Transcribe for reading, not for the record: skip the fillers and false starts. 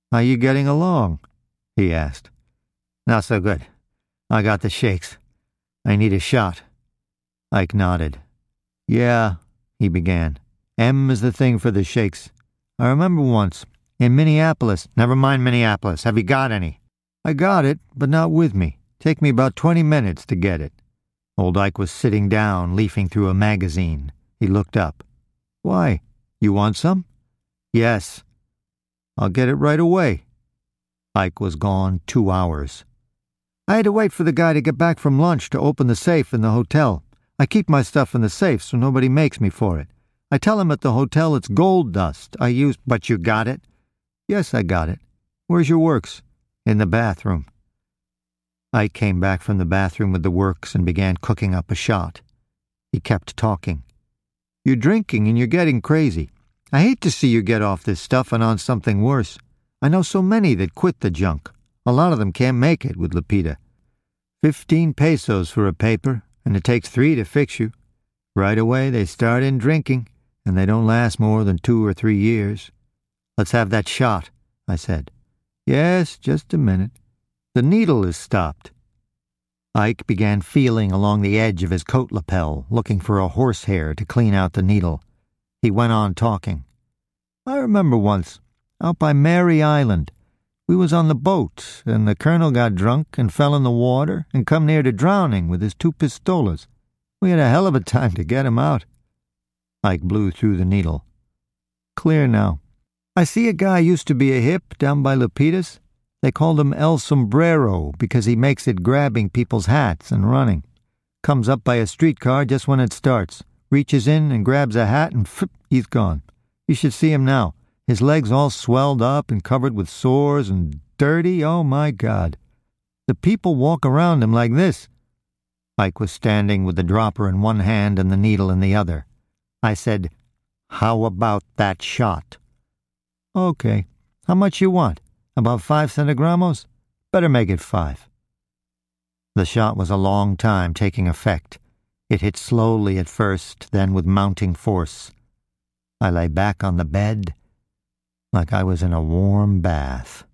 "How you getting along?" he asked. "Not so good. I got the shakes. I need a shot." Ike nodded. "Yeah," he began. "M is the thing for the shakes. I remember once, in Minneapolis—" "Never mind Minneapolis. Have you got any?" "I got it, but not with me. Take me about 20 minutes to get it." Old Ike was sitting down, leafing through a magazine. He looked up. "Why? You want some?" "Yes." "I'll get it right away." Ike was gone 2 hours. I had to wait for the guy to get back from lunch to open the safe in the hotel. I keep my stuff in the safe so nobody makes me for it. I tell him at the hotel it's gold dust. I use... "But you got it?" "Yes, I got it. Where's your works?" "In the bathroom." Ike came back from the bathroom with the works and began cooking up a shot. He kept talking. "You're drinking and you're getting crazy. I hate to see you get off this stuff and on something worse. I know so many that quit the junk. A lot of them can't make it with Lupita. 15 pesos for a paper, and it takes 3 to fix you. Right away they start in drinking, and they don't last more than 2 or 3 years. "Let's have that shot," I said. "Yes, just a minute. The needle is stopped." Ike began feeling along the edge of his coat lapel, looking for a horsehair to clean out the needle. He went on talking. "I remember once, out by Mary Island, we was on the boat, and the colonel got drunk and fell in the water and come near to drowning with his 2 pistolas. We had a hell of a time to get him out." Ike blew through the needle. "Clear now. I see a guy used to be a hip down by Lupita's. They called him El Sombrero because he makes it grabbing people's hats and running. Comes up by a streetcar just when it starts, reaches in and grabs a hat and he's gone. You should see him now. His legs all swelled up and covered with sores and dirty, oh my God. The people walk around him like this." Ike was standing with the dropper in one hand and the needle in the other. I said, "How about that shot?" "Okay. How much you want? About 5 centigramos? Better make it 5. The shot was a long time taking effect. It hit slowly at first, then with mounting force. I lay back on the bed like I was in a warm bath.